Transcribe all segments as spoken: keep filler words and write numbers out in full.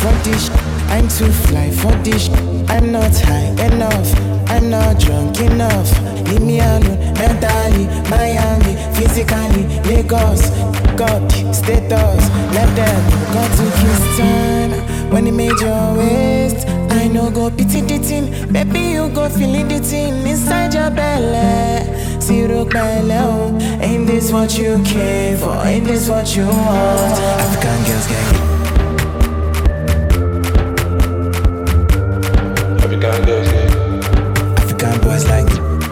for this. I'm too fly for this. I'm not high enough. I'm not drunk enough. Leave me alone mentally. Miami, physically. Lagos, copy, status. Let them go to Kingston. When he made your waist, I know go pity the thing. Baby, you go feeling the thing inside your belly. Zero belly. Ain't this what you came for? Ain't this what you want? African girls gang. African girls gang. African boys like.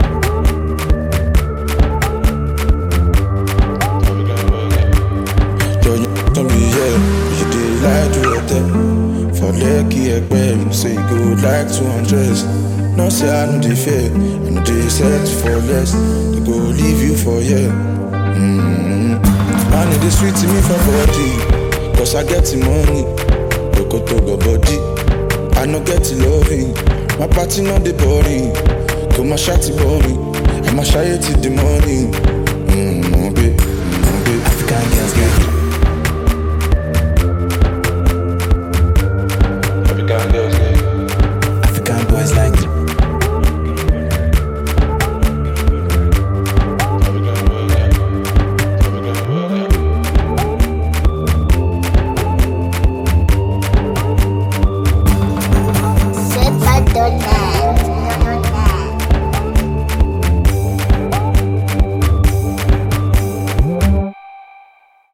Don't be here, you did like to let them. For lucky ekpem, say you go like two hundred. No say I know they fair, I know they set for less. They go leave you for here. Mm-hmm. I need the sweet to me for body, cause I get the money. Go to go body, I no get the loving. My party not the boring, come my shawty for me, I'ma shy till the morning.